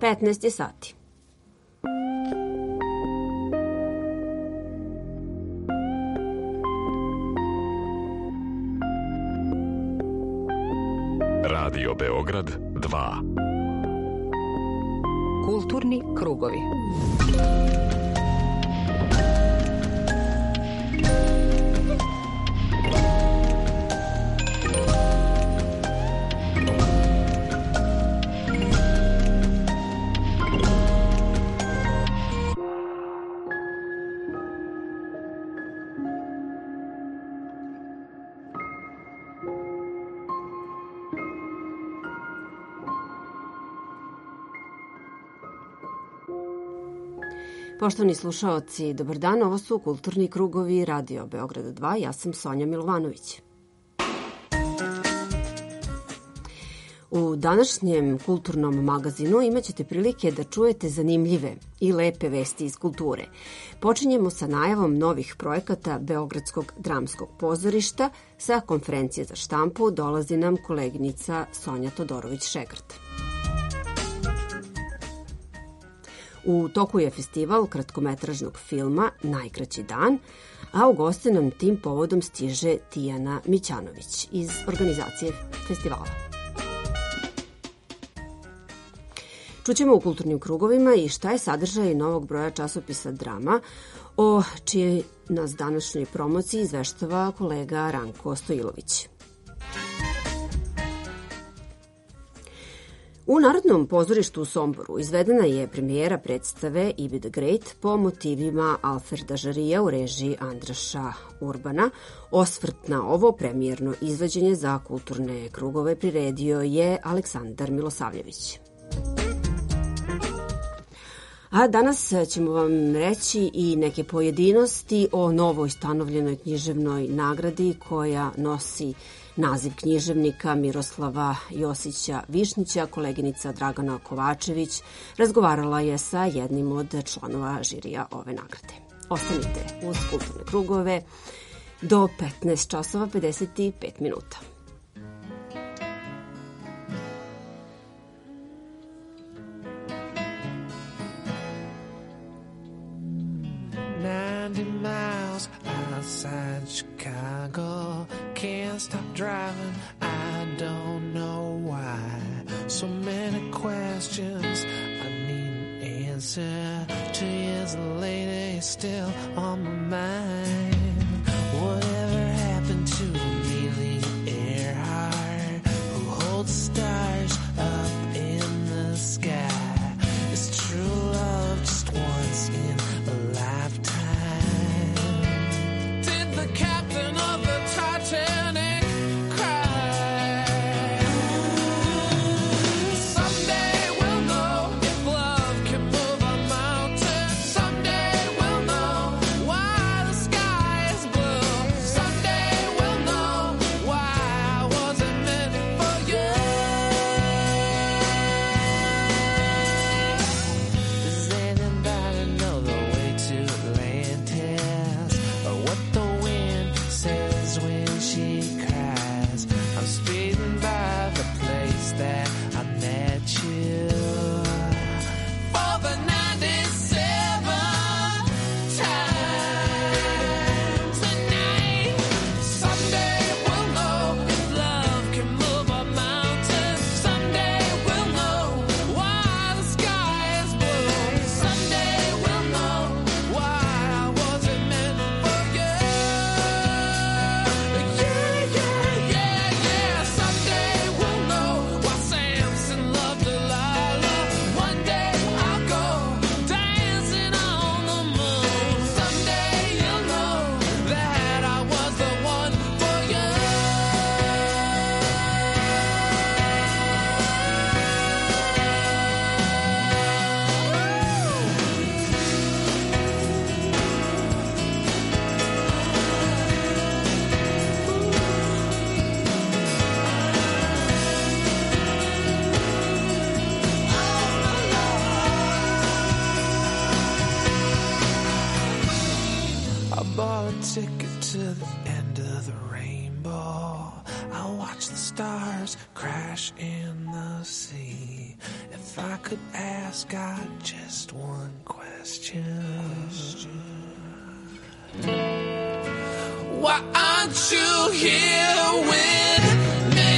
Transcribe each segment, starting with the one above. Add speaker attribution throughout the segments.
Speaker 1: 15 sati.
Speaker 2: Radio Beograd 2.
Speaker 3: Kulturni krugovi.
Speaker 1: Poštovani slušaoci, dobar dan, ovo su Kulturni krugovi Radio Beograda 2, ja sam Sonja Milovanović. U današnjem kulturnom magazinu imaćete prilike da čujete zanimljive i lepe vesti iz kulture. Počinjemo sa najavom novih projekata Beogradskog dramskog pozorišta. Sa konferencije za štampu dolazi nam koleginica Sonja Todorović-Šegrt. U toku je festival kratkometražnog filma Najkraći dan, a u goste nam tim povodom stiže Tijana Mićanović iz organizacije festivala. Čućemo u kulturnim krugovima i šta je sadržaj novog broja časopisa Drama, o čijoj nas današnjoj promociji izveštava kolega Ranko Stojilović. U Narodnom pozorištu u Somboru izvedena je premijera predstave Ibi the Great po motivima Alfreda Žarija u režiji Andraša Urbana. Osvrt na ovo premijerno izvođenje za kulturne krugove priredio je Aleksandar Milosavljević. A danas ćemo vam reći i neke pojedinosti o novoj ustanovljenoj književnoj nagradi koja nosi naziv književnika Miroslava Josića Višnjića. Koleginica Dragana Kovačević razgovarala je sa jednim od članova žirija ove nagrade. Ostanite uz kulturne krugove do 15 časova 55 minuta.
Speaker 4: Outside Chicago, can't stop driving, I don't know why. So many questions, I need an answer. 2 years later, it's still on my mind. Whatever happened to Amelia Earhart, who holds stars up in the sky? It's true love just once in a lifetime. The captain of the Titanic cried. Someday we'll know if love can move a mountain. Someday we'll know why the sky is blue. Someday we'll know why I wasn't meant for you. Does anybody know the way to Atlantis? Or what the says when she cries? I'm speeding by the place that I met you for the 97th time tonight. Someday we'll know if love can move a mountain. Someday we'll know why the sky is blue. Someday we'll know why I wasn't meant for you. Ticket to the end of the rainbow. I'll watch the stars crash in the sea. If I could ask God just one question. Why aren't you here with me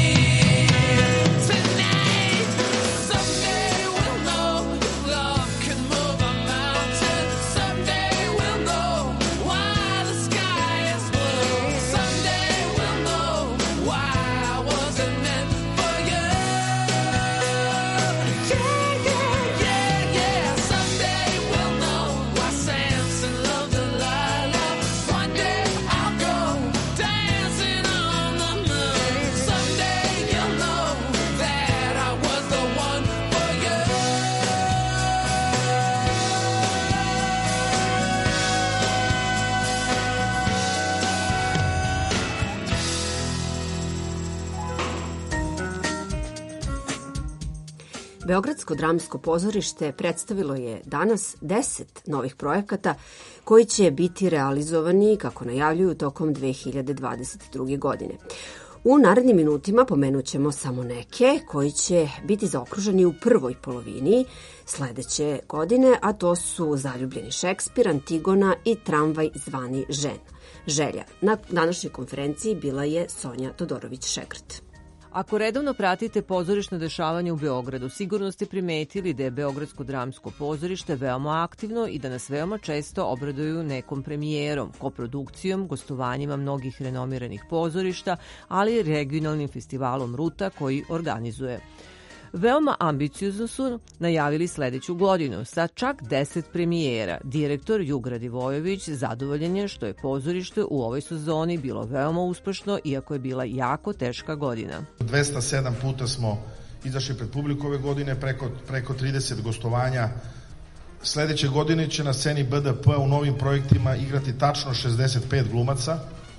Speaker 4: tonight? Someday we'll know love can move a mountain. Someday we'll know why the sky is blue. Someday we'll know why I wasn't meant for you. Yeah, yeah, yeah, yeah. Someday we'll know why Samson loved Delilah. One day I'll go dancing on the moon. Someday you'll know that I was the one for you.
Speaker 1: Beogradsko dramsko pozorište predstavilo je danas 10 novih projekata koji će biti realizovani, kako najavljuju, tokom 2022. godine. U narednim minutima pomenut ćemo samo neke koji će biti zaokruženi u prvoj polovini sledeće godine, a to su Zaljubljeni Šekspir, Antigona i Tramvaj zvani Želja. Na današnjoj konferenciji bila je Sonja Todorović-Šegrt.
Speaker 3: Ako redovno pratite pozorišno dešavanje u Beogradu, sigurno ste primetili da je Beogradsko dramsko pozorište veoma aktivno i da nas veoma često obraduju nekom premijerom, koprodukcijom, gostovanjima mnogih renomiranih pozorišta, ali i regionalnim festivalom Ruta koji organizuje. Veoma ambiciozno su najavili sledeću godinu sa čak 10 premijera. Direktor Jugra Divojević zadovoljen je što je pozorište u ovoj sezoni bilo veoma uspešno, iako je bila jako teška godina.
Speaker 5: 207 puta smo izašli pred publiku ove godine, preko 30 gostovanja. Sledeće godine će na sceni BDP u novim projektima igrati tačno 65 glumaca.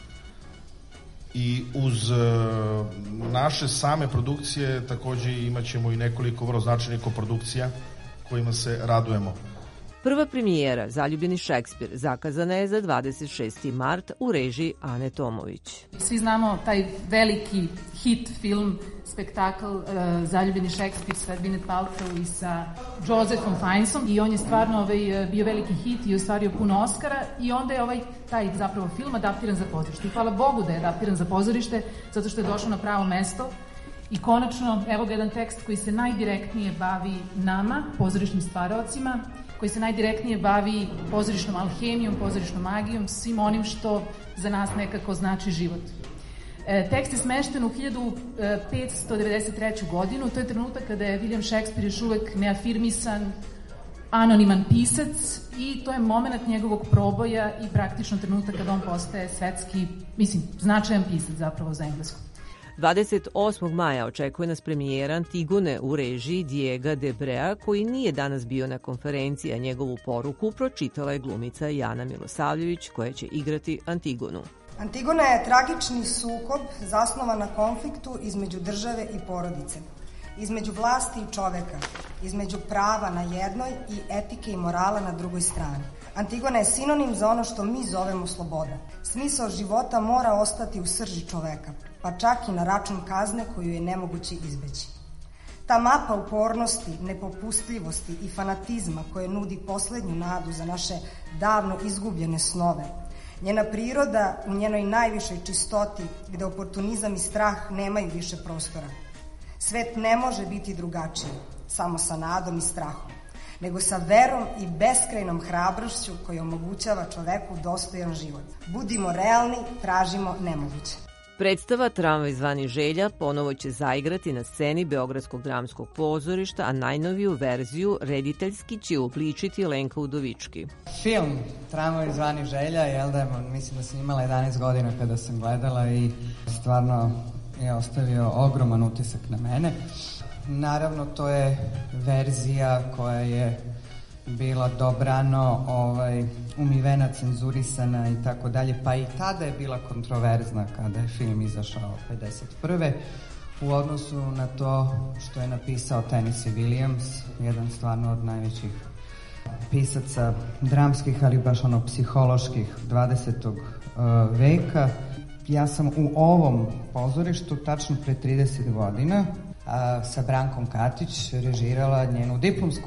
Speaker 5: I uz naše same produkcije takođe imat ćemo i nekoliko vrlo značajnih koprodukcija kojima se radujemo.
Speaker 3: Prva premijera, Zaljubljeni Šekspir, zakazana je za 26. mart u režiji Ane Tomović.
Speaker 6: Svi znamo taj veliki hit film, spektakl Zaljubljeni Šekspir sa Gwyneth Paltrow i sa Josephom Fiennesom i on je stvarno bio veliki hit i ostvario puno Oscara i onda je taj zapravo film adaptiran za pozorište. I hvala Bogu da je adaptiran za pozorište, zato što je došao na pravo mesto. I konačno, evo ga jedan tekst koji se najdirektnije bavi nama, pozorišnim stvaraocima, koji se najdirektnije bavi pozorišnom alhemijom, pozorišnom magijom, svim onim što za nas nekako znači život. Tekst je smešten u 1593. godinu, to je trenutak kada je William Shakespeare još uvek neafirmisan, anoniman pisac i to je moment njegovog proboja i praktično trenutak kada on postaje svetski, značajan pisac zapravo za englesku.
Speaker 3: 28. maja očekuje nas premijera Antigone u režiji Diego Debrea, koji nije danas bio na konferenciji, a njegovu poruku pročitala je glumica Jana Milosavljević, koja će igrati Antigonu.
Speaker 7: Antigona je tragični sukob zasnovan na konfliktu između države i porodice, između vlasti i čoveka, između prava na jednoj i etike i morala na drugoj strani. Antigona je sinonim za ono što mi zovemo sloboda. Smisao života mora ostati u srži čoveka, pa čak i na račun kazne koju je nemoguće izbeći. Ta mapa upornosti, nepopustljivosti i fanatizma koje nudi poslednju nadu za naše davno izgubljene snove, njena priroda u njenoj najvišoj čistoti, gde oportunizam i strah nemaju više prostora. Svet ne može biti drugačiji, samo sa nadom i strahom, nego sa verom i beskrajnom hrabrošću koja omogućava čoveku dostojan život. Budimo realni, tražimo nemoguće.
Speaker 3: Predstava Tramvaj zvani Želja ponovo će zaigrati na sceni Beogradskog dramskog pozorišta, a najnoviju verziju rediteljski će uobličiti Lenka Udovički.
Speaker 8: Film Tramvaj zvani Želja, mislim da sam imala 11 godina kada sam gledala i stvarno je ostavio ogroman utisak na mene. Naravno, to je verzija koja je bila dobrano umivena, cenzurisana i tako dalje, pa i tada je bila kontroverzna kada je film izašao 1951. u odnosu na to što je napisao Tennessee Williams, jedan stvarno od najvećih pisaca dramskih, ali baš psiholoških 20. veka. Ja sam u ovom pozorištu tačno pre 30 godina sa Brankom Katić režirala njenu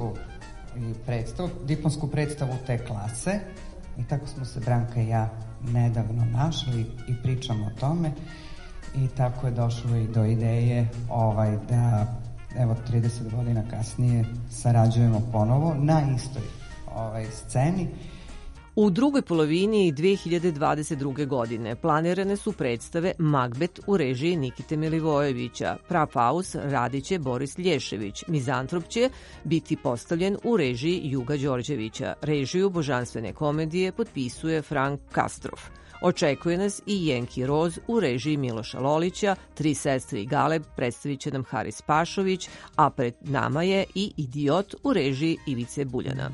Speaker 8: diplomsku predstavu te klase i tako smo se Branka i ja nedavno našli i pričamo o tome i tako je došlo i do ideje da evo 30 godina kasnije sarađujemo ponovo na istoj sceni.
Speaker 3: U drugoj polovini 2022. godine planirane su predstave Magbet u režiji Nikite Milivojevića, Prafaus radit će Boris Lješević, Mizantrop će biti postavljen u režiji Juga Đorđevića, režiju božanstvene komedije potpisuje Frank Kastrov. Očekuje nas i Jenki Roz u režiji Miloša Lolića, Tri sestre i Galeb predstavit će nam Haris Pašović, a pred nama je i Idiot u režiji Ivice Buljana.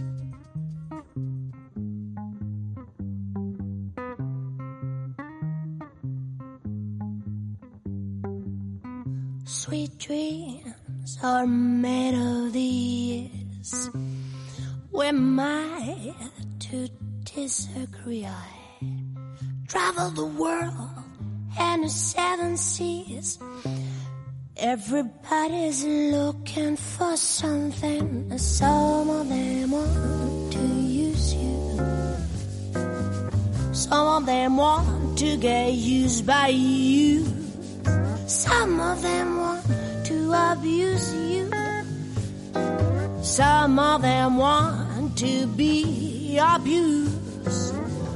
Speaker 9: Sweet dreams are made of these. We might to disagree. I travel the world and the seven seas. Everybody's looking for something. Some of them want to use you. Some of them want to get used by you. Some of them want to abuse you. Some of them want to be abused.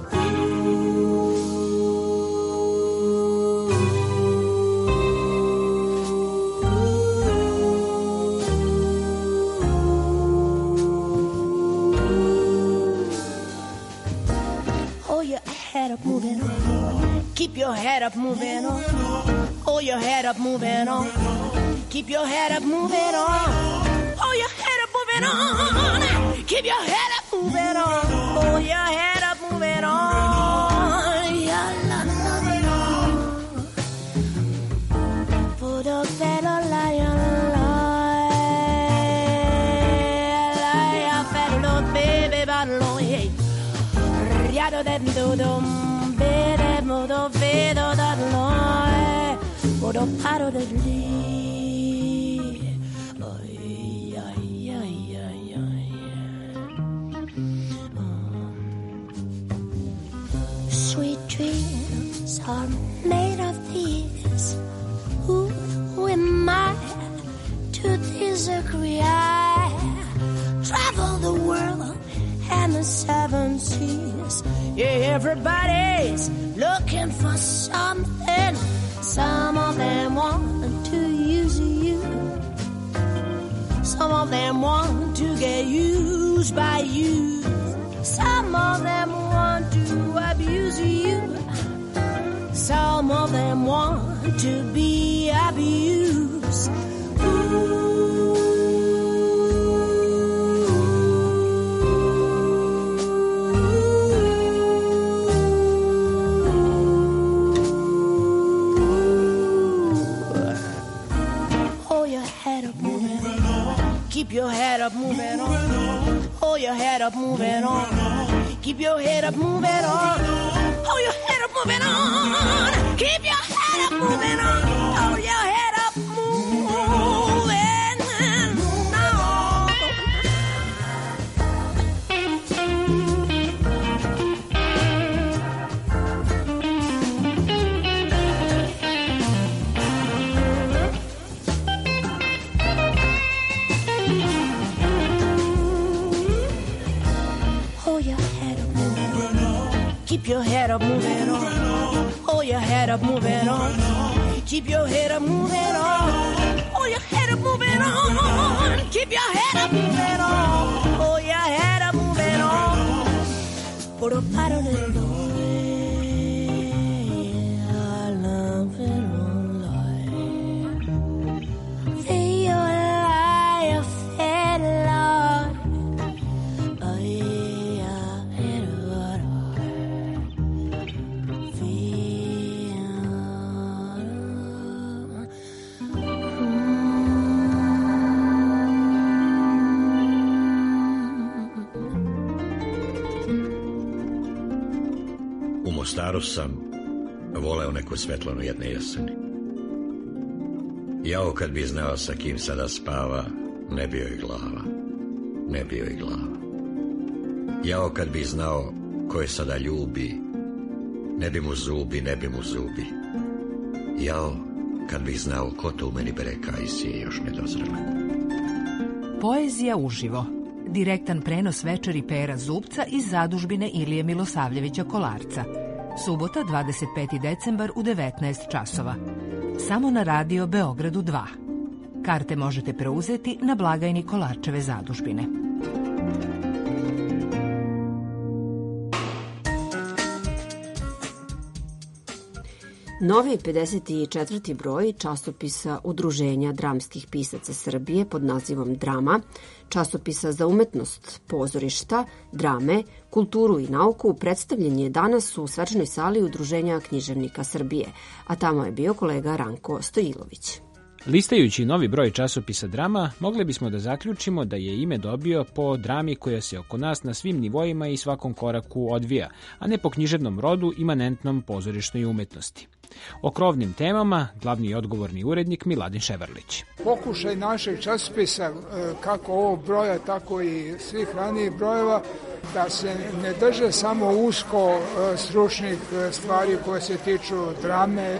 Speaker 9: Hold your head up, moving on. Keep your head up, moving on. Hold your head up, moving on. Keep your head up, moving on. Hold your head up, moving on. Keep your head up, moving on. Hold your head up, moving on. Ya la la la. Put a fellow lion, lion, fellow baby, battle, hey. Riado de dodom, bede modo vedo da loy. Put a paddle de lee. Sweet dreams are made of these. Who am I to disagree? I travel the world and the seven seas. Yeah, everybody's looking for something. Some of them want to use you. Some of them want to get used by you. Some of them want to abuse you. Some of them want to be abused. Hold your head up, moving on. Keep your head up, moving on. Hold your head up, moving on. Keep your head up, moving on. Hold your head up, moving on. Keep your head up, moving on. Hold your head up, moving on. Keep your head up, moving on. Hold your head up, moving on. Keep your head up, moving on. Hold your head up, moving on. Keep your head up, moving on. Hold your head up, moving on. Put a paddle in the
Speaker 10: U Mostaru sam voleo neku svetlanu jedne jeseni. Jao kad bi znao sa kim sada spava, ne bi joj glava, ne bi joj glava. Jao kad bi znao ko je sada ljubi, ne bi mu zubi, ne bi mu zubi. Jao kad bi znao ko to u meni breka i sije još nedozrele.
Speaker 11: Poezija uživo. Direktan prenos večeri Pera Zubca iz zadužbine Ilije Milosavljevića Kolarca. Subota, 25. decembar u 19 časova. Samo na radio Beogradu 2. Karte možete preuzeti na blagajni Kolarčeve zadužbine.
Speaker 1: Novi 54. broj časopisa Udruženja dramskih pisaca Srbije pod nazivom Drama, časopisa za umetnost pozorišta, drame, kulturu i nauku predstavljen je danas u svečanoj sali Udruženja književnika Srbije, a tamo je bio kolega Ranko Stojilović.
Speaker 12: Listajući novi broj časopisa Drama, mogli bismo da zaključimo da je ime dobio po drami koja se oko nas na svim nivoima i svakom koraku odvija, a ne po književnom rodu imanentnom pozorišnoj umetnosti. O krovnim temama glavni i odgovorni urednik Miladin Ševarlić.
Speaker 13: Pokušaj našeg časopisa, kako ovog broja, tako i svih ranijih brojeva, da se ne drže samo usko stručnih stvari koje se tiču drame,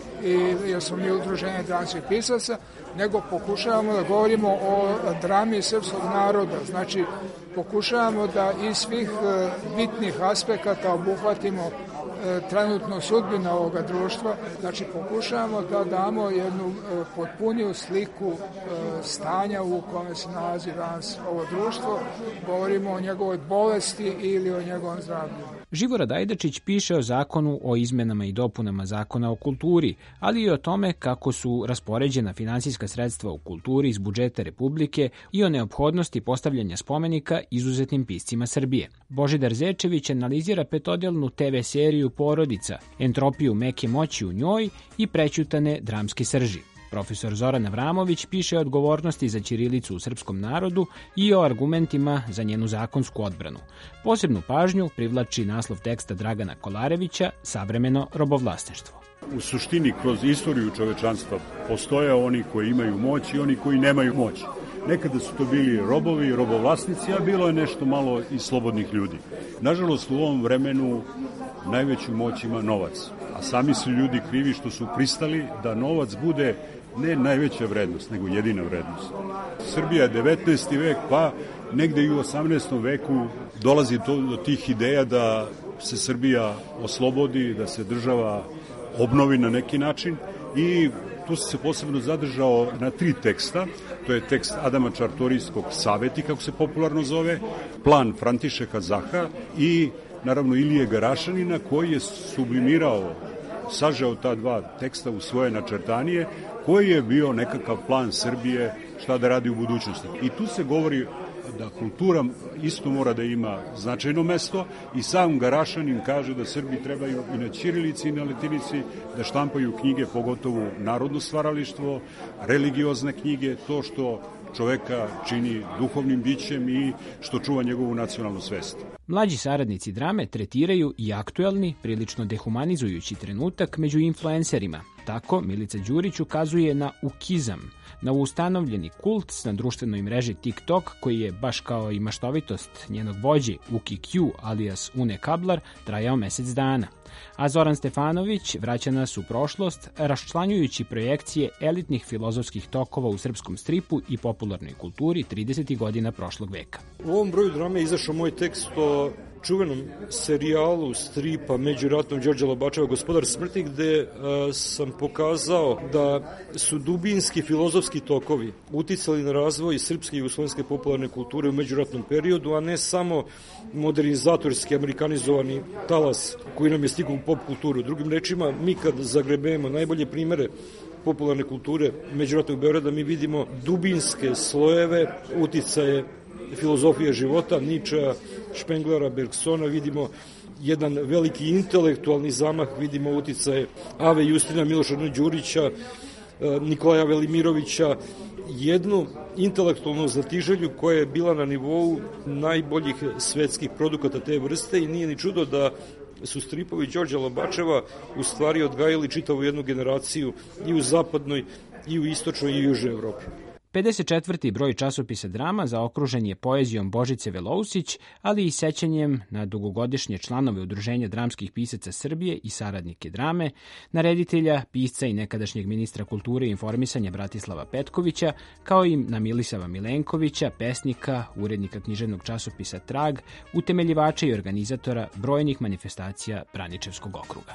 Speaker 13: jer smo mi Udruženje dramskih pisaca, nego pokušavamo da govorimo o drami srpskog naroda. Znači, pokušavamo da iz svih bitnih aspekata obuhvatimo trenutno sudbina ovoga društva. Znači, pokušavamo da damo jednu potpuniju sliku stanja u kome se nalazi danas ovo društvo. Govorimo o njegovoj bolesti ili o njegovom zdravlju.
Speaker 12: Živorad Ajdačić piše o zakonu o izmenama i dopunama zakona o kulturi, ali i o tome kako su raspoređena finansijska sredstva u kulturi iz budžeta Republike i o neophodnosti postavljanja spomenika izuzetnim piscima Srbije. Božidar Zečević analizira petodelnu TV seriju Porodica, entropiju meke moći u njoj i prećutane dramske srži. Profesor Zoran Avramović piše o odgovornosti za ćirilicu u srpskom narodu i o argumentima za njenu zakonsku odbranu. Posebnu pažnju privlači naslov teksta Dragana Kolarevića Savremeno robovlasništvo.
Speaker 14: U suštini, kroz istoriju čovečanstva postoje oni koji imaju moć i oni koji nemaju moć. Nekada su to bili robovi, robovlasnici, a bilo je nešto malo i slobodnih ljudi. Nažalost, u ovom vremenu najveću moć ima novac, a sami su ljudi krivi što su pristali da novac bude ne najveća vrednost, nego jedina vrednost. Srbija je 19. vek, pa negde i u 18. veku dolazi do tih ideja da se Srbija oslobodi, da se država obnovi na neki način i tu se posebno zadržao na 3 teksta. To je tekst Adama Čartorijskog Saveti, kako se popularno zove, plan Františeka Zaha i naravno Ilije Garašanina, koji je sublimirao, sažao ta 2 teksta u svoje načrtanije, koji je bio nekakav plan Srbije šta da radi u budućnosti. I tu se govori da kultura isto mora da ima značajno mesto i sam Garašanin kaže da Srbi trebaju i na ćirilici i na latinici da štampaju knjige, pogotovo narodno stvaralištvo, religiozne knjige, to što čoveka čini duhovnim bićem i što čuva njegovu nacionalnu svest.
Speaker 12: Mlađi saradnici drame tretiraju i aktuelni, prilično dehumanizujući trenutak među influencerima. Tako Milica Đurić ukazuje na ukizam, na ustanovljeni kult na društvenoj mreži TikTok, koji je, baš kao i maštovitost njenog vođe Uki Q alias Une Kablar, trajao mesec dana. A Zoran Stefanović vraća nas u prošlost, raščlanjujući projekcije elitnih filozofskih tokova u srpskom stripu i popularnoj kulturi 30. godina prošlog veka.
Speaker 15: U ovom broju drame je izašao moj tekst o čuvenom serijalu stripa međuratnom Đorđa Lobačeva Gospodar smrti, gde sam pokazao da su dubinski filozofski tokovi uticali na razvoj srpske i jugoslovenske popularne kulture u međuratnom periodu, a ne samo modernizatorski amerikanizovani talas koji nam je stigao u pop kulturu. Drugim rečima, mi kad zagrebemo najbolje primere popularne kulture međuratnog Beograda, mi vidimo dubinske slojeve, uticaje filozofije života, Ničea, Špenglera, Bergsona, vidimo jedan veliki intelektualni zamah, vidimo uticaje Ave Justina, Miloša Đurića, Nikolaja Velimirovića, jednu intelektualnu znatiželju koja je bila na nivou najboljih svetskih produkata te vrste i nije ni čudo da su stripovi Đorđa Lobačeva u stvari odgajali čitavu jednu generaciju i u zapadnoj, i u istočnoj i južnoj Evropi.
Speaker 12: 54. broj časopisa Drama zaokružen je poezijom Božice Velousić, ali i sećanjem na dugogodišnje članove Udruženja dramskih pisaca Srbije i saradnike drame, nareditelja, pisca i nekadašnjeg ministra kulture i informisanja Bratislava Petkovića, kao i na Milisava Milenkovića, pesnika, urednika književnog časopisa Trag, utemeljivača i organizatora brojnih manifestacija Braničevskog okruga.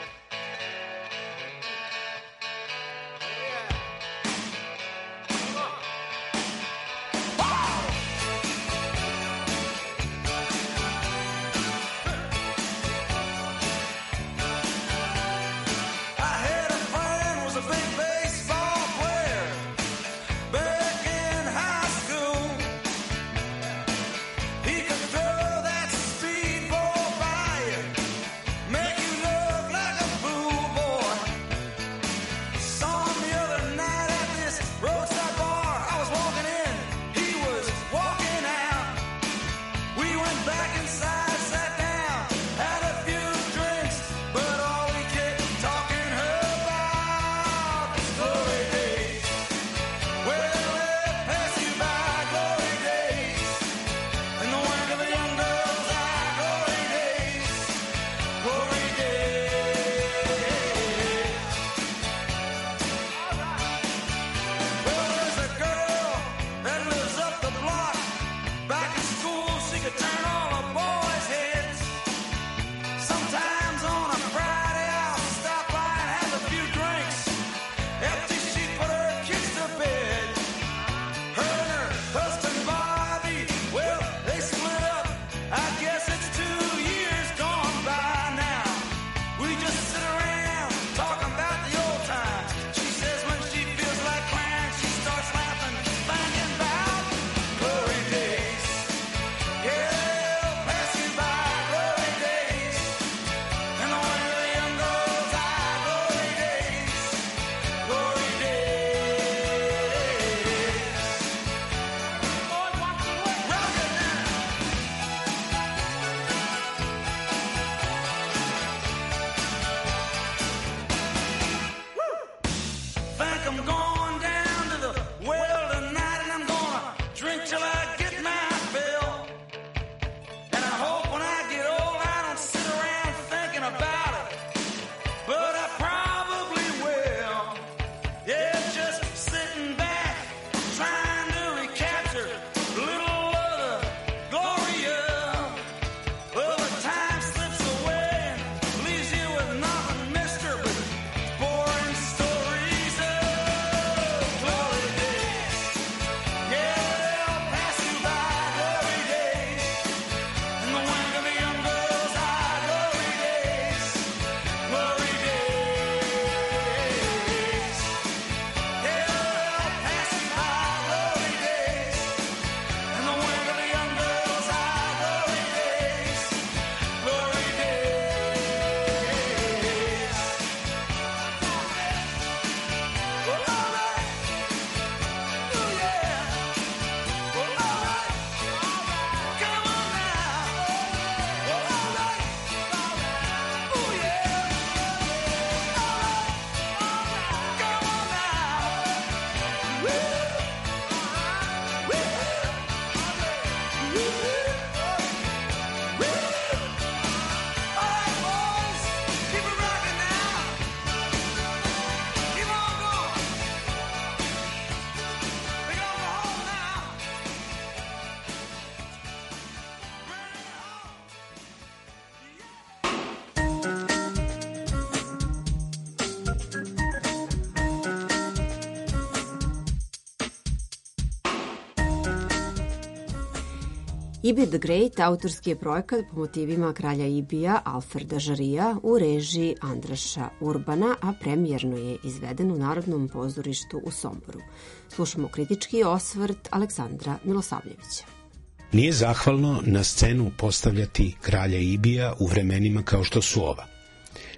Speaker 1: Ibir the Great autorski je projekat po motivima kralja Ibija Alferda Žarija u režiji Andraša Urbana, a premijerno je izveden u Narodnom pozorištu u Somboru. Slušamo kritički osvrt Aleksandra Milosavljevića.
Speaker 16: Nije zahvalno na scenu postavljati kralja Ibija u vremenima kao što su ova.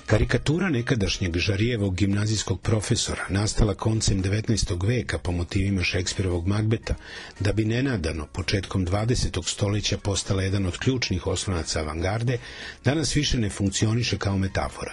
Speaker 16: Karikatura nekadašnjeg Žarijevog gimnazijskog profesora, nastala koncem 19. veka po motivima Šekspirovog Magbeta, da bi nenadano početkom 20. stoljeća postala jedan od ključnih oslonaca avangarde, danas više ne funkcioniše kao metafora.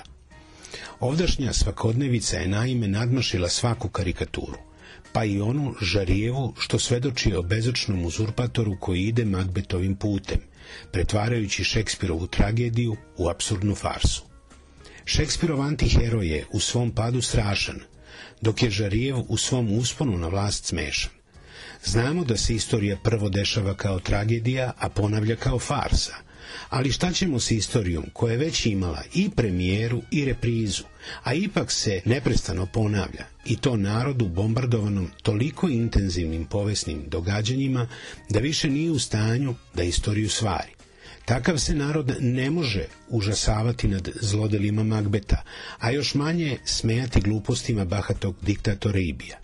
Speaker 16: Ovdašnja svakodnevica je naime nadmašila svaku karikaturu, pa i onu Žarijevu, što svedoči o bezočnom uzurpatoru koji ide Magbetovim putem, pretvarajući Šekspirovu tragediju u apsurdnu farsu. Šekspirov antiheroj je u svom padu strašan, dok je Žarijev u svom usponu na vlast smešan. Znamo da se istorija prvo dešava kao tragedija, a ponavlja kao farsa. Ali šta ćemo s istorijom koja je već imala i premijeru i reprizu, a ipak se neprestano ponavlja, i to narodu bombardovanom toliko intenzivnim povesnim događanjima da više nije u stanju da istoriju svari. Takav se narod ne može užasavati nad zlodelima Magbeta, a još manje smejati glupostima bahatog diktatora Ibija.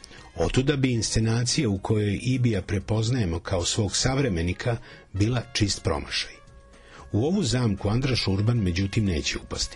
Speaker 16: Otuda bi inscenacija u kojoj Ibija prepoznajemo kao svog savremenika bila čist promašaj. U ovu zamku Andraš Urban međutim neće upasti.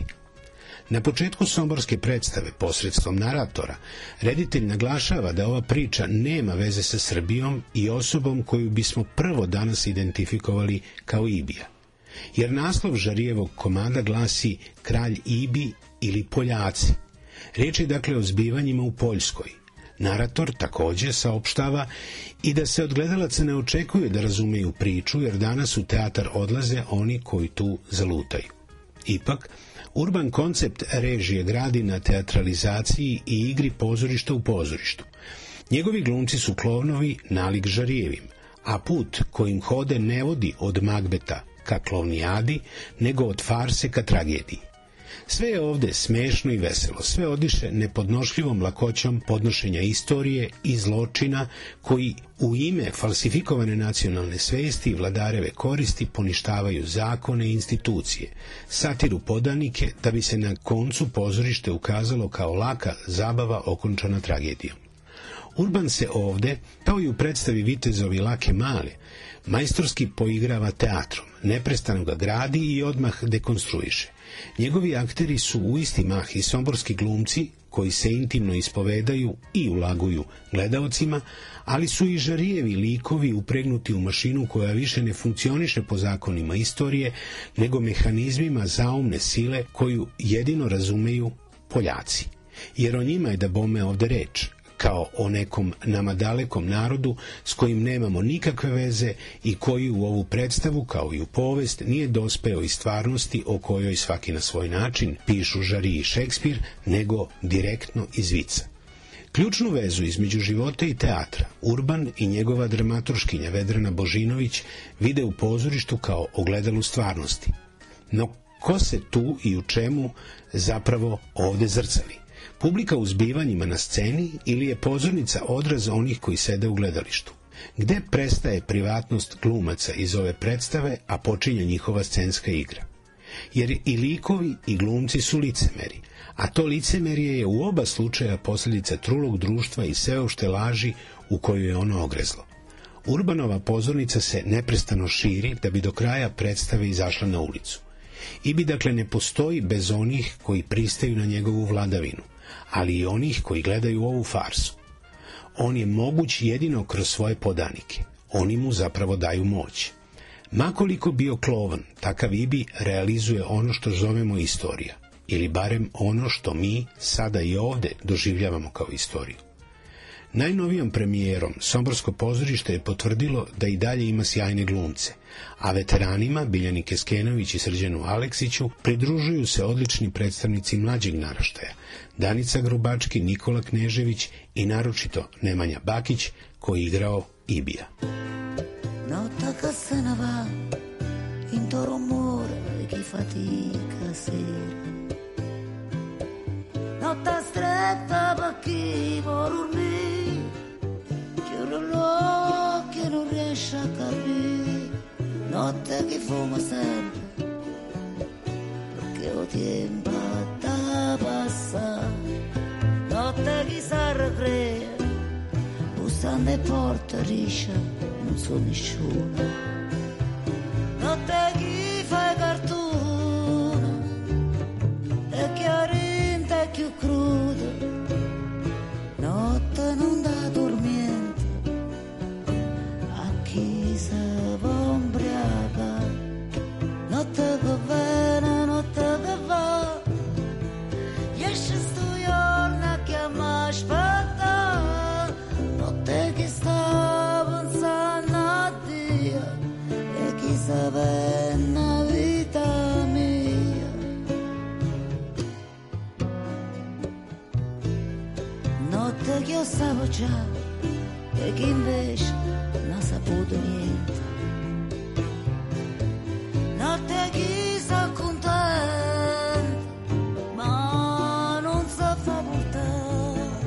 Speaker 16: Na početku somborske predstave, posredstvom naratora, reditelj naglašava da ova priča nema veze sa Srbijom i osobom koju bismo prvo danas identifikovali kao Ibija. Jer naslov Žarijevog komada glasi Kralj Ibi ili Poljaci. Riječ je dakle o zbivanjima u Poljskoj. Narator također saopštava i da se od gledalaca ne očekuje da razumeju priču, jer danas u teatar odlaze oni koji tu zalutaju. Ipak, Urban koncept režije gradi na teatralizaciji i igri pozorišta u pozorištu. Njegovi glumci su klovnovi nalik Žarijevim, a put kojim hode ne vodi od Magbeta ka klovnijadi, nego od farse ka tragediji. Sve je ovde smešno i veselo, sve odiše nepodnošljivom lakoćom podnošenja istorije i zločina koji u ime falsifikovane nacionalne svesti i vladareve koristi poništavaju zakone i institucije, satiru podanike da bi se na koncu pozorište ukazalo kao laka zabava okončana tragedijom. Urban se ovde, kao i u predstavi Vitezovi Lake Male, majstorski poigrava teatrom, neprestano ga gradi i odmah dekonstruiše. Njegovi akteri su u isti mah i somborski glumci koji se intimno ispovedaju i ulaguju gledaocima, ali su i Žarijevi likovi upregnuti u mašinu koja više ne funkcioniše po zakonima istorije, nego mehanizmima zaumne sile koju jedino razumeju Poljaci. Jer o njima je da bome ovde reč, kao o nekom nama dalekom narodu s kojim nemamo nikakve veze i koji u ovu predstavu, kao i u povest, nije dospeo iz stvarnosti o kojoj svaki na svoj način pišu Žarije i Šekspir, nego direktno iz vica. Ključnu vezu između života i teatra Urban i njegova dramaturškinja Vedrana Božinović vide u pozorištu kao ogledalu stvarnosti. No, ko se tu i u čemu zapravo ovde zrcali? Publika u zbivanjima na sceni ili je pozornica odraz onih koji sede u gledalištu? Gde prestaje privatnost glumaca iz ove predstave, a počinje njihova scenska igra? Jer i likovi i glumci su licemeri, a to licemerje je u oba slučaja posljedica trulog društva i sveopšte laži u koju je ono ogrezlo. Urbanova pozornica se neprestano širi da bi do kraja predstave izašla na ulicu. Ibi dakle ne postoji bez onih koji pristaju na njegovu vladavinu, ali i onih koji gledaju ovu farsu. On je moguć jedino kroz svoje podanike. Oni mu zapravo daju moć. Makoliko bio klovan, takav Ibi realizuje ono što zovemo istorija, ili barem ono što mi sada i ovde doživljavamo kao istoriju. Najnovijom premijerom Somborsko pozorište je potvrdilo da i dalje ima sjajne glumce, a veteranima Biljani Keskenović i Srđanu Aleksiću pridružuju se odlični predstavnici mlađeg naraštaja, Danica Grubački, Nikola Knežević i naročito Nemanja Bakić, koji je igrao Ibija.
Speaker 17: Notte che se ne va, in to rumore chi fatica sera. Notte stretta per chi vuol dormire, chiude l'occhio e non riesce a capire. Notte che fuma sempre, perché ho tempo da passare. Notte che si ricrea, bussando e porta dice non so nessuno. Notte che fa cartone e savena vita mia. Notte che io stavo già e che invece non ha saputo niente. Notte che sta contenta ma non sa fa portare.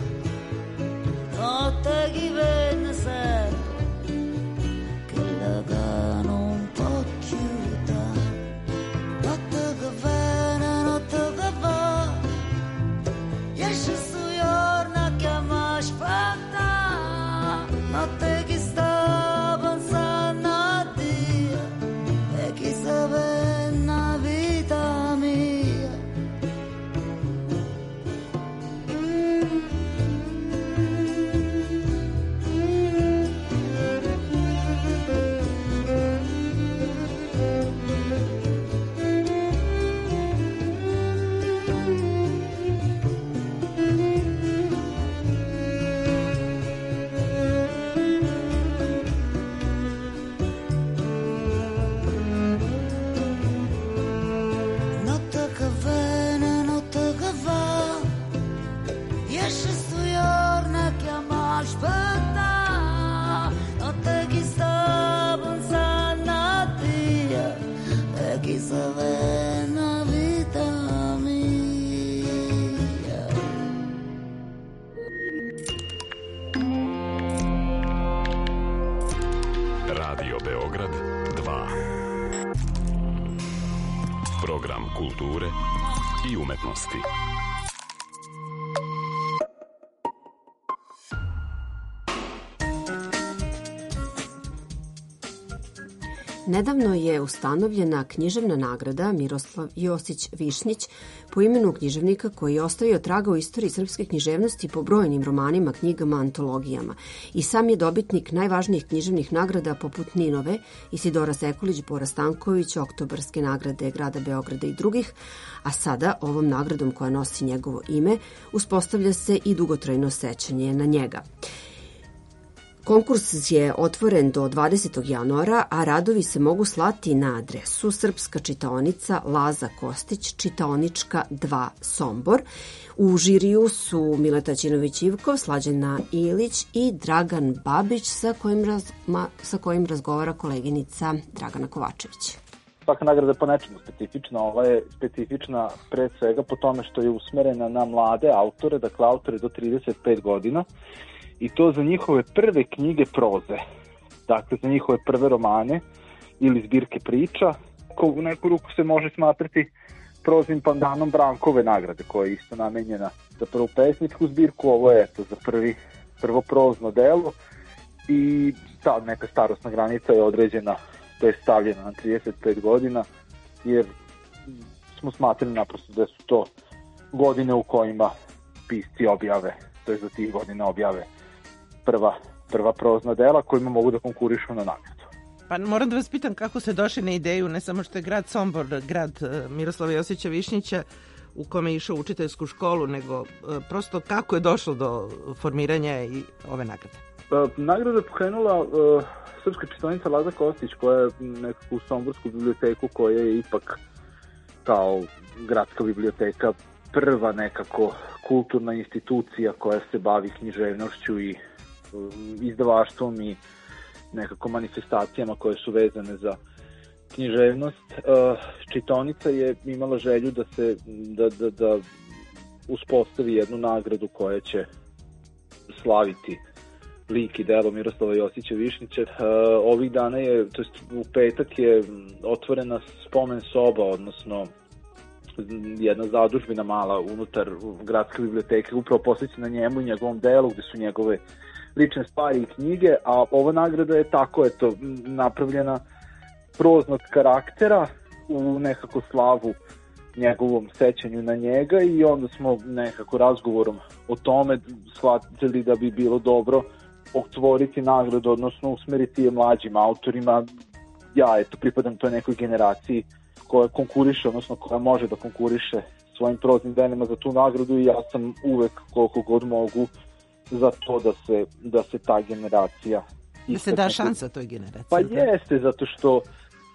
Speaker 17: Notte che venne sempre che la gana un po' chiuda. Notte che viene, notte che va, esce su giorno che mi aspetta. Notte che sta pensando a Dio e chi sapeva una vita mia. Notte che viene, notte che va, esce sto giorno che mi aspetta. Notte che sta pensando a Dio e chi sapeva una vita mia.
Speaker 2: Radio Beograd 2. Program kulture i umetnosti.
Speaker 1: Nedavno je ustanovljena književna nagrada Miroslav Josić Višnjić po imenu književnika koji je ostavio traga u istoriji srpske književnosti po brojnim romanima, knjigama, antologijama. I sam je dobitnik najvažnijih književnih nagrada poput Ninove, Isidora Sekulić, Bora Stanković, Oktobarske nagrade grada Beograda i drugih, a sada ovom nagradom koja nosi njegovo ime uspostavlja se i dugotrajno sećanje na njega. Konkurs je otvoren do 20. januara, a radovi se mogu slati na adresu Srpska čitaonica Laza Kostić, čitaonička 2 Sombor. U žiriju su Mileta Ćinović-Ivkov, Slađana Ilić i Dragan Babić sa kojim razgovara koleginica Dragana Kovačević.
Speaker 18: Svaka nagrada je po nečemu specifična, ova je specifična pre svega po tome što je usmerena na mlade autore, dakle autore do 35 godina, i to za njihove prve knjige proze, dakle za njihove prve romane ili zbirke priča. U neku ruku se može smatrati proznim pandanom Brankove nagrade, koja je isto namenjena za prvu pesničku zbirku. Ovo je za prvo prozno delo i ta neka starosna granica je određena, to je stavljena na 35 godina, jer smo smatrali naprosto da su to godine u kojima pisci objave, to je za tih godina objave prva prozna dela kojima mogu da konkurišu na nagradu.
Speaker 19: Pa moram da vas pitam kako ste došli na ideju, ne samo što je grad Sombor, grad Miroslava Josića Višnjića u kome je išao u učiteljsku školu, nego prosto kako je došlo do formiranja i ove nagrade?
Speaker 18: Nagrada je pokrenula Srpska čitaonica Laza Kostić, koja je nekako u Somborsku biblioteku, koja je ipak kao gradska biblioteka prva nekako kulturna institucija koja se bavi književnošću i izdavaštvom i nekako manifestacijama koje su vezane za književnost. Čitaonica je imala želju da se da uspostavi jednu nagradu koja će slaviti lik i delo Miroslava Josića Višnjića. Ovih dana je, to jest u petak je otvorena spomen soba, odnosno jedna zadužbina mala unutar gradske biblioteke, upravo posvećena njemu i njegovom delu, gde su njegove lične stvari i knjige, a ova nagrada je tako napravljena proznog karaktera u nekako slavu njegovom sećanju na njega, i onda smo nekako razgovorom o tome shvatili da bi bilo dobro otvoriti nagradu, odnosno usmeriti je mlađim autorima. Ja pripadam toj nekoj generaciji koja konkuriše, odnosno koja može da konkuriše svojim proznim delima za tu nagradu, i ja sam uvek koliko god mogu za to da se ta generacija
Speaker 19: da se da šansa toj generaciji.
Speaker 18: Pa jeste, zato što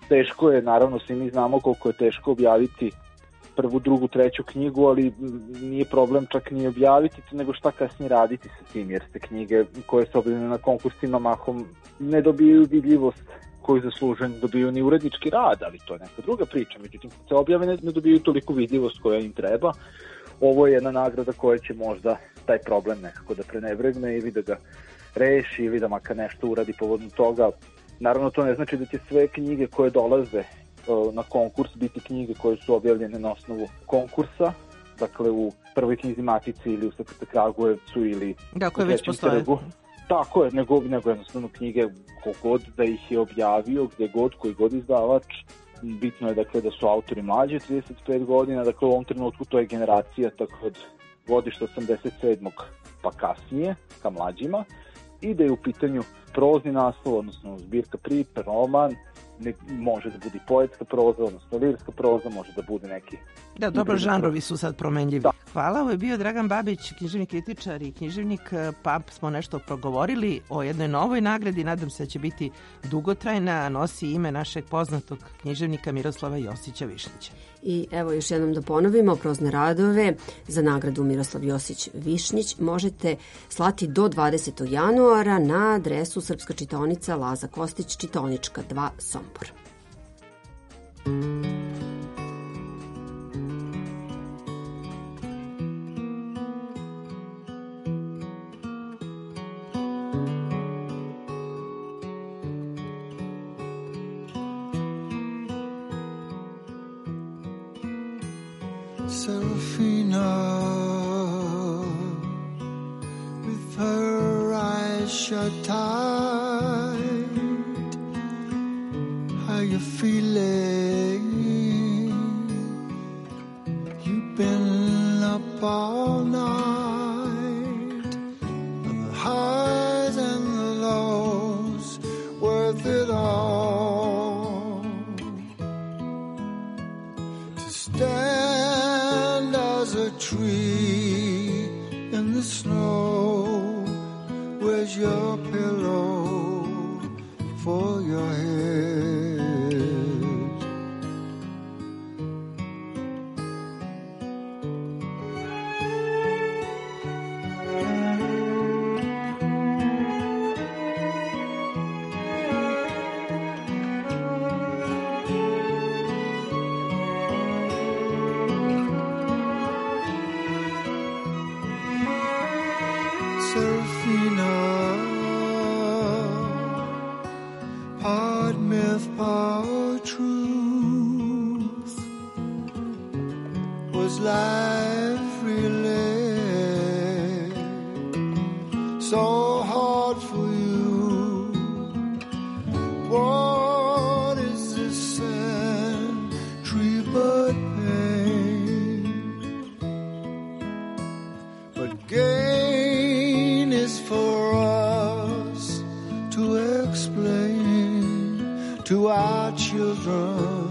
Speaker 18: teško je, naravno svi mi znamo koliko je teško objaviti prvu, drugu, treću knjigu, ali nije problem čak ni objaviti to, nego šta kasnije raditi sa tim, jer se knjige koje se objavljene na konkursima mahom ne dobijaju vidljivost koju zaslužuju, ne dobiju ni urednički rad, ali to je neka druga priča. Međutim, kad se objave ne dobiju toliko vidljivost koja im treba. Ovo je jedna nagrada koja će možda taj problem nekako da prenebregne ili da ga reši ili da makar nešto uradi povodom toga. Naravno, to ne znači da će sve knjige koje dolaze na konkurs biti knjige koje su objavljene na osnovu konkursa, dakle u Prvoj knjizi Matici ili u Srpskom Kragujevcu ili
Speaker 19: koje već postoje.
Speaker 18: Tako je, nego jednostavno knjige kogod da ih je objavio, gde god, koji god izdavač. Bitno je dakle da su autori mlađi 35 godina, dakle u ovom trenutku to je generacija tako od godišta 87. pa kasnije, ka mlađima, i da je u pitanju prozni naslov, odnosno zbirka priča, roman, može da bude poetska proza, odnosno lirska proza, može da bude neki...
Speaker 19: Da, dobro, žanrovi su sad promenljivi. Da. Hvala, ovo je bio Dragan Babić, književni kritičar i književnik, pa smo nešto progovorili o jednoj novoj nagradi, nadam se da će biti dugotrajna, nosi ime našeg poznatog književnika Miroslava Josića Višnjića.
Speaker 1: I evo još jednom da ponovimo, prozne radove za nagradu Miroslav Josić Višnjić možete slati do 20. januara na adresu Srpska čitaonica Laza Kostić, Čitaonička 2, Sombor.
Speaker 4: Serafina, with her eyes shut tight, how you feeling? You've been up all night, and the highs and the lows, worth it all to stand as a tree in the snow. Where's your pillow for your head? Serafina, part myth, part truth, was life really so hard for you? What is this century but pain? But gain is for us to explain to our children.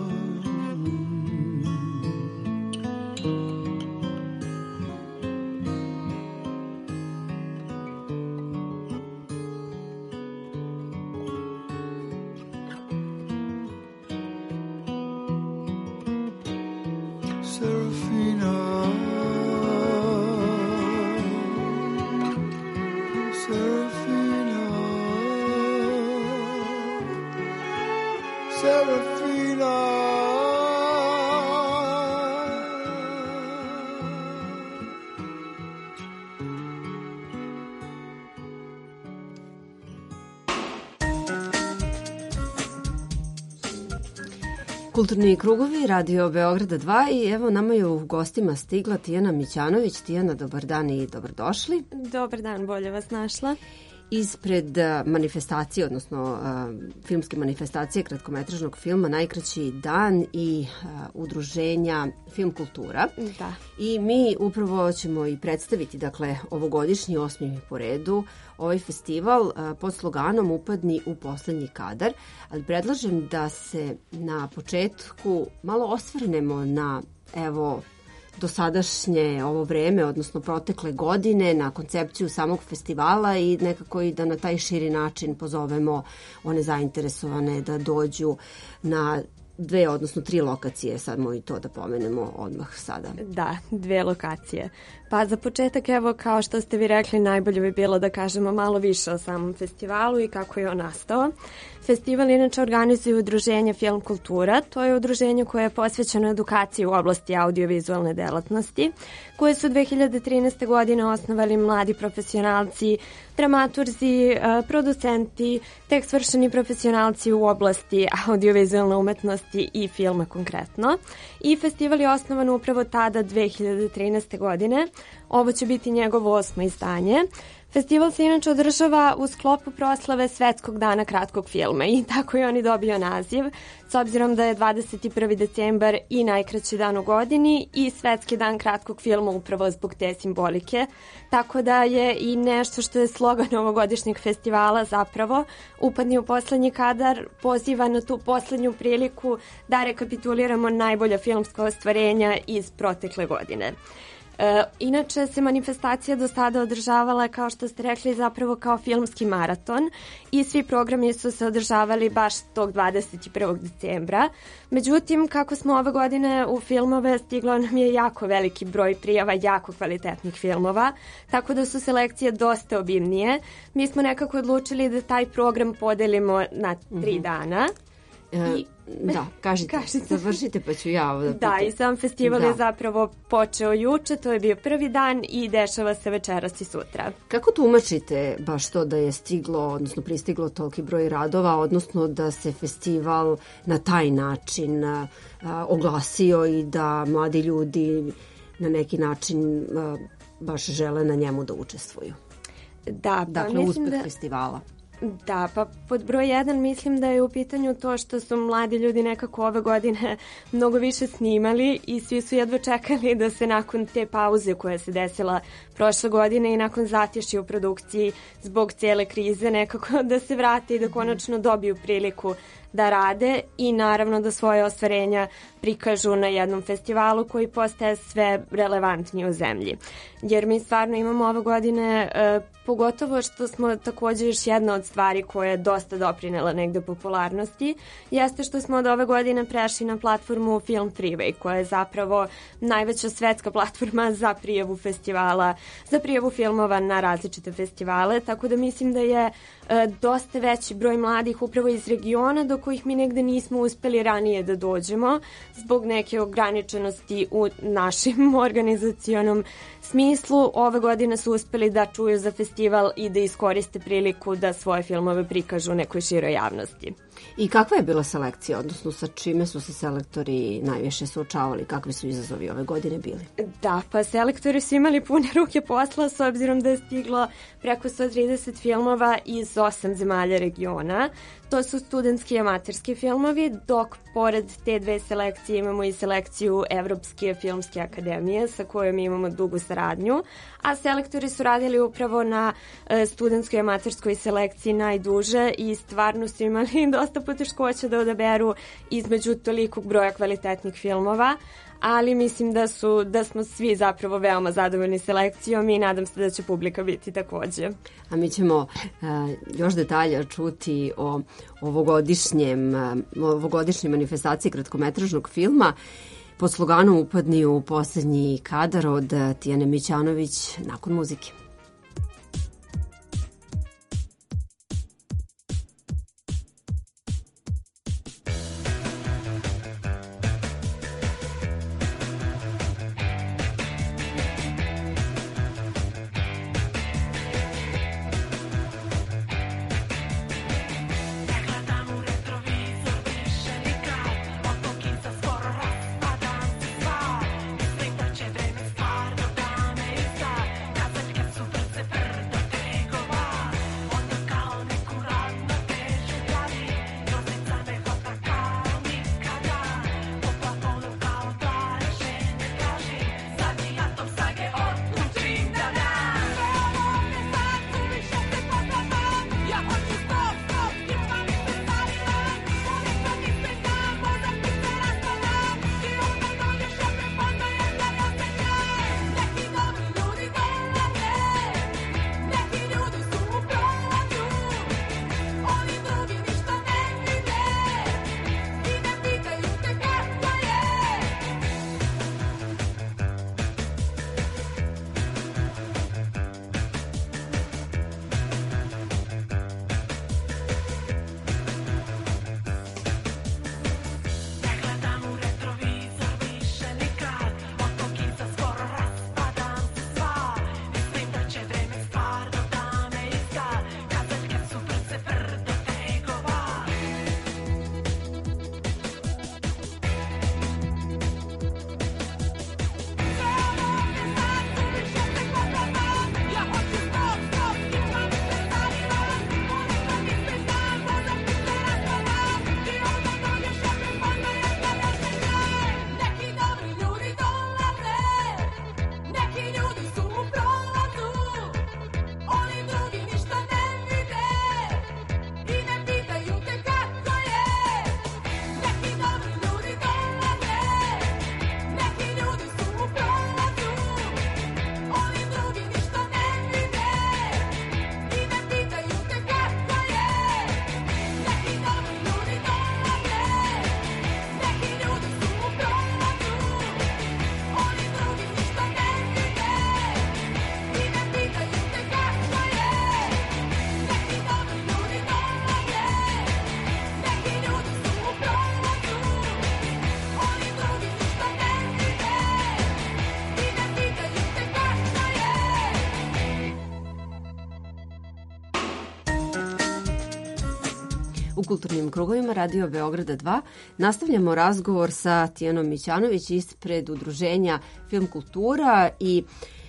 Speaker 4: Serafina, Serafina, Serafina.
Speaker 1: Kulturni krugovi, Radio Beograda 2 i evo nama je u gostima stigla Tijana Mićanović. Tijana, dobar dan i dobrodošli.
Speaker 20: Dobar dan, bolje vas našla.
Speaker 1: Ispred manifestacije, odnosno filmske manifestacije kratkometražnog filma Najkraći dan i udruženja Film kultura.
Speaker 20: Da.
Speaker 1: I mi upravo ćemo i predstaviti, dakle, ovogodišnji 8. po redu ovaj festival pod sloganom Upadni u poslednji kadar, ali predlažem da se na početku malo osvrnemo na, evo, dosadašnje ovo vreme, odnosno protekle godine, na koncepciju samog festivala i nekako i da na taj širi način pozovemo one zainteresovane da dođu na 2, odnosno 3 lokacije, samo i to da pomenemo odmah sada.
Speaker 20: Da, 2 lokacije. Pa za početak, evo, kao što ste vi rekli, najbolje bi bilo da kažemo malo više o samom festivalu i kako je on nastao. Festival inače organizuje udruženje Film kultura. To je udruženje koje je posvećeno edukaciji u oblasti audiovizualne delatnosti, koje su 2013. godine osnovali mladi profesionalci, dramaturzi, producenti, tek svršeni profesionalci u oblasti audiovizualne umetnosti i filma konkretno. I festival je osnovan upravo tada 2013. godine. Ovo će biti njegovo 8. izdanje. Festival se inače održava u sklopu proslave Svetskog dana kratkog filma i tako je on i dobio naziv, s obzirom da je 21. decembar i najkraći dan u godini i Svetski dan kratkog filma upravo zbog te simbolike. Tako da je i nešto što je slogan ovogodišnjeg festivala zapravo upadni u poslednji kadar, poziva na tu poslednju priliku da rekapituliramo najbolja filmska ostvarenja iz protekle godine. Inače se manifestacija do sada održavala, kao što ste rekli, zapravo kao filmski maraton i svi programi su se održavali baš tog 21. decembra. Međutim, kako smo ove godine u filmove, stiglo nam je jako veliki broj prijava jako kvalitetnih filmova, tako da su selekcije dosta obimnije. Mi smo nekako odlučili da taj program podelimo na 3 dana.
Speaker 1: Da, kažite, završite pa ću ja ovo da pitam.
Speaker 20: Da, i sam festival je zapravo počeo juče, to je bio prvi dan i dešava se večeras i sutra.
Speaker 1: Kako tumačite baš to da je stiglo, odnosno pristiglo toliki broj radova, odnosno da se festival na taj način oglasio i da mladi ljudi na neki način baš žele na njemu da učestvuju?
Speaker 20: Da,
Speaker 1: dakle, uspeh festivala.
Speaker 20: Da, pa pod broj 1 mislim da je u pitanju to što su mladi ljudi nekako ove godine mnogo više snimali i svi su jedva čekali da se nakon te pauze koja se desila prošle godine i nakon zatješća u produkciji zbog cijele krize nekako da se vrate i da konačno dobiju priliku da rade i naravno da svoje ostvarenja prikažu na jednom festivalu koji postaje sve relevantniji u zemlji. Jer mi stvarno imamo ove godine, pogotovo što smo također još jedna od stvari koja je dosta doprinela negde popularnosti, jeste što smo od ove godine prešli na platformu Film Freeway, koja je zapravo najveća svetska platforma za prijavu festivala, za prijavu filmova na različite festivale, tako da mislim da je dosta veći broj mladih upravo iz regiona do kojih mi negde nismo uspeli ranije da dođemo zbog neke ograničenosti u našem organizacionom smislu. Ove godine su uspeli da čuju za festival i da iskoriste priliku da svoje filmove prikažu nekoj široj javnosti.
Speaker 1: I kakva je bila selekcija, odnosno sa čime su se selektori najviše suočavali, kakvi su izazovi ove godine bili?
Speaker 20: Da, pa selektori su imali pune ruke posla s obzirom da je stiglo preko 130 filmova iz 8 zemalja regiona. To su studentski i amaterski filmovi, dok pored te 2 selekcije imamo i selekciju Evropske filmske akademije sa kojom imamo dugu saradnju, a selektori su radili upravo na studentskoj i amaterskoj selekciji najduže i stvarno su imali dosta poteškoća da odaberu između tolikog broja kvalitetnih filmova, ali mislim da smo svi zapravo veoma zadovoljni selekcijom i nadam se da će publika biti takođe.
Speaker 1: A mi ćemo još detalja čuti o ovogodišnjoj manifestaciji kratkometražnog filma pod sloganom Upadni u poslednji kadar od Tijane Mićanović nakon muzike.
Speaker 17: Kad
Speaker 1: U kulturnim krugovima Radio Beograda 2 nastavljamo razgovor sa Tijanom Mićanović ispred udruženja Film kultura i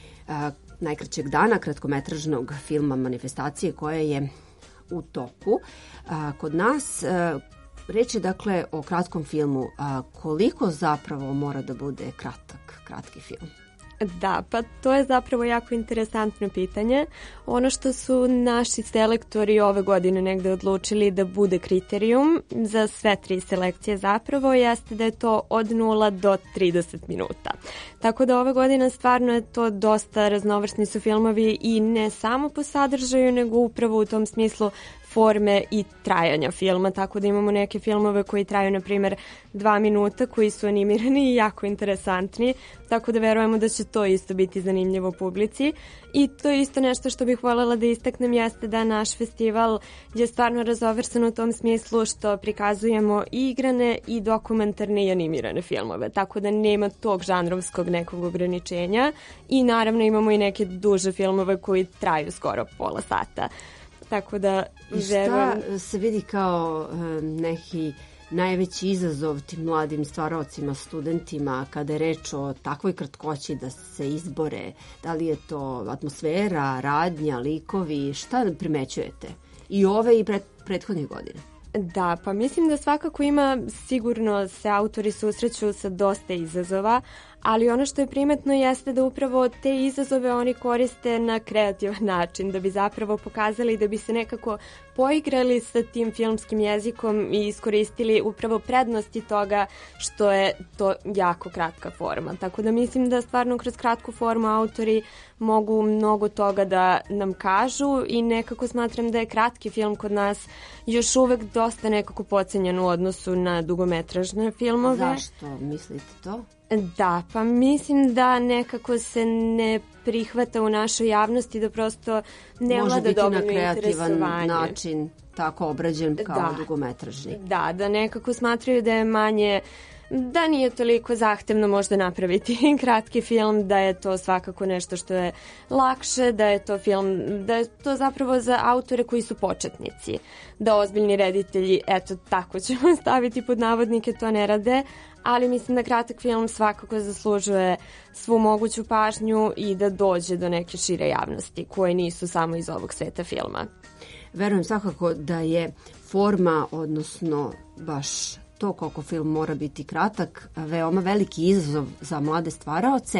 Speaker 1: najkraćeg dana kratkometražnog filma Manifestacije koja je u toku. Kod nas reč je dakle o kratkom filmu. Koliko zapravo mora da bude kratki film?
Speaker 20: Da, pa to je zapravo jako interesantno pitanje. Ono što su naši selektori ove godine negde odlučili da bude kriterijum za sve 3 selekcije zapravo jeste da je to od 0 do 30 minuta. Tako da ove godine stvarno je to dosta raznovrsni su filmovi i ne samo po sadržaju nego upravo u tom smislu forme i trajanja filma, tako da imamo neke filmove koji traju, na primjer, 2 minuta, koji su animirani i jako interesantni, tako da verujemo da će to isto biti zanimljivo publici. I to je isto nešto što bih voljela da istaknem jeste da naš festival je stvarno razovrsan u tom smislu što prikazujemo i igrane i dokumentarne i animirane filmove, tako da nema tog žanrovskog nekog ograničenja i naravno imamo i neke duže filmove koji traju skoro pola sata. Tako da
Speaker 1: šta se vidi kao neki najveći izazov tim mladim stvaraocima, studentima kada je reč o takvoj kratkoći da se izbore? Da li je to atmosfera, radnja, likovi? Šta primećujete? I ove i prethodnih godina?
Speaker 20: Da, pa mislim da svakako ima, sigurno se autori susreću sa dosta izazova, ali ono što je primetno jeste da upravo te izazove oni koriste na kreativan način, da bi zapravo pokazali, da bi se nekako poigrali sa tim filmskim jezikom i iskoristili upravo prednosti toga što je to jako kratka forma. Tako da mislim da stvarno kroz kratku formu autori mogu mnogo toga da nam kažu i nekako smatram da je kratki film kod nas još uvek dosta nekako podcenjen u odnosu na dugometražne filmove.
Speaker 1: Zašto mislite to?
Speaker 20: Da, pa mislim da nekako se ne prihvata u našoj javnosti, da prosto ne vlada dovoljno interesovanje. Može biti na kreativan
Speaker 1: način tako obrađen kao dugometražni.
Speaker 20: Da nekako smatraju da je manje, da nije toliko zahtevno možda napraviti kratki film, da je to svakako nešto što je lakše, da je to film, da je to zapravo za autore koji su početnici, da ozbiljni reditelji, eto tako ćemo staviti pod navodnike, to ne rade, ali mislim da kratak film svakako zaslužuje svu moguću pažnju i da dođe do neke šire javnosti koje nisu samo iz ovog sveta filma.
Speaker 1: Verujem svakako da je forma, odnosno baš to koliko film mora biti kratak, veoma veliki izazov za mlade stvaraoce.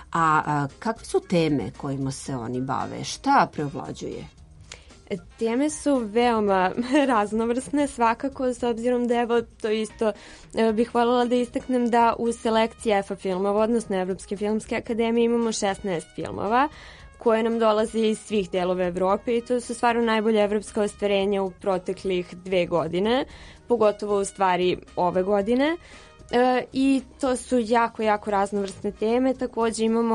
Speaker 1: A kakve su teme kojima se oni bave? Šta preovlađuje?
Speaker 20: Teme su veoma raznovrsne svakako, s obzirom da evo to isto bih voljela da istaknem da u selekciji EFA filmova, odnosno Evropske filmske akademije, imamo 16 filmova koje nam dolaze iz svih delova Evrope i to su stvarno najbolje evropska ostvarenja u proteklih 2 godine, pogotovo u stvari ove godine. I to su jako raznovrsne teme. Takođe imamo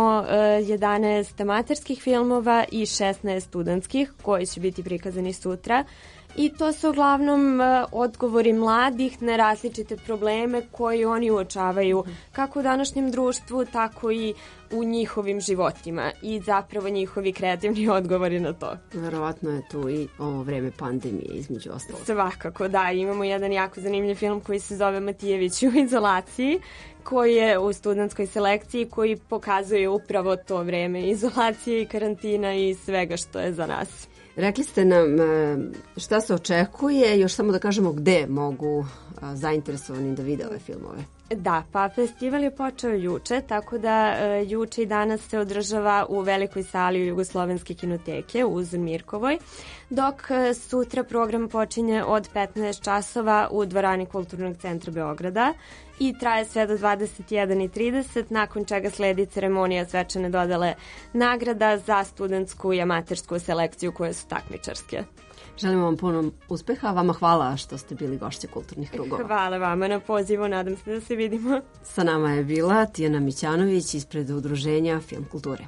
Speaker 20: 11 amaterskih filmova i 16 studentskih koji će biti prikazani sutra. I to su uglavnom odgovori mladih na različite probleme koje oni uočavaju kako u današnjem društvu, tako i u njihovim životima i zapravo njihovi kreativni odgovori na to.
Speaker 1: Verovatno je tu i ovo vreme pandemije između ostalog.
Speaker 20: Svakako, da. Imamo jedan jako zanimljiv film koji se zove Matijević u izolaciji, koji je u studentskoj selekciji, koji pokazuje upravo to vreme izolacije i karantina i svega što je za nas.
Speaker 1: Rekli ste nam šta se očekuje, još samo da kažemo gde mogu zainteresovani da vide ove filmove.
Speaker 20: Da, pa festival je počeo juče, tako da juče i danas se održava u velikoj sali Jugoslovenske kinoteke u Mirkovoj, dok sutra program počinje od 15 časova u dvorani Kulturnog centra Beograda i traje sve do 21:30, nakon čega sledi ceremonija svečane dodele nagrada za studentsku i amatersku selekciju koje su takmičarske.
Speaker 1: Želimo vam puno uspeha, vama hvala što ste bili gošće Kulturnih krugova.
Speaker 20: Hvala vama na pozivu, nadam se da se vidimo.
Speaker 1: Sa nama je bila Tijana Mićanović ispred udruženja Film kulture.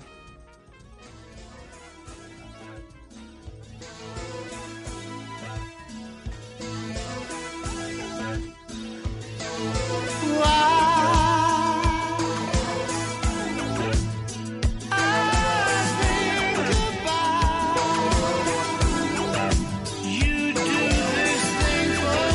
Speaker 17: For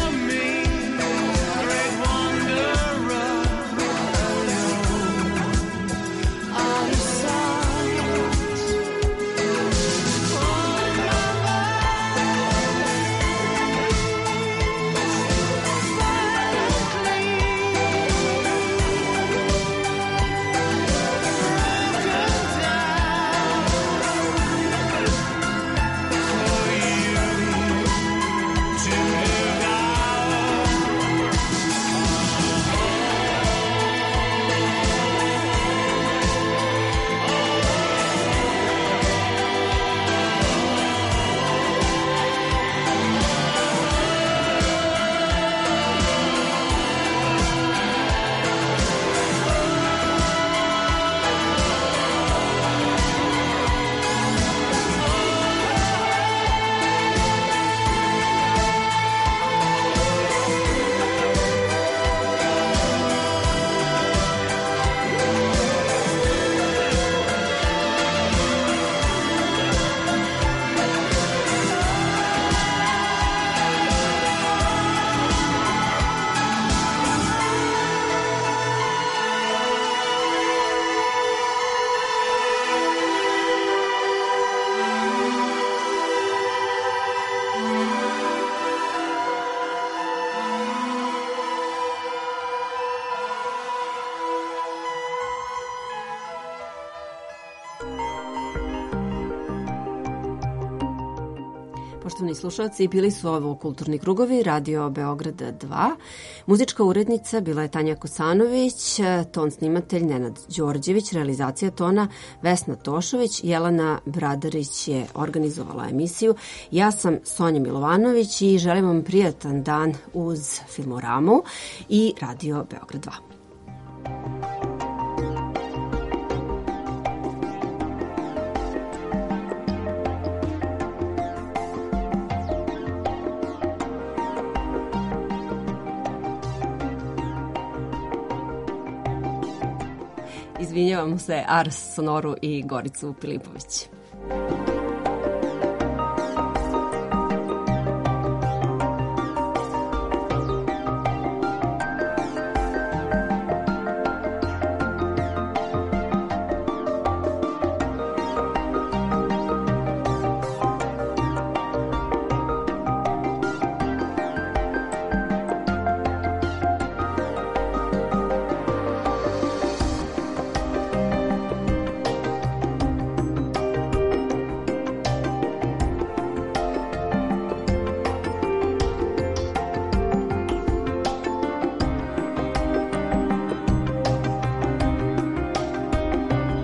Speaker 1: Poštovani slušalci, bili su ovo Kulturni krugovi, Radio Beograd 2. Muzička urednica bila je Tanja Kosanović, ton snimatelj Nenad Đorđević, realizacija tona Vesna Tošović, Jelena Bradarić je organizovala emisiju. Ja sam Sonja Milovanović i želim vam prijatan dan uz Filmoramu i Radio Beograd 2. Izvinjavamo se Ars Sonoru i Goricu Pilipović.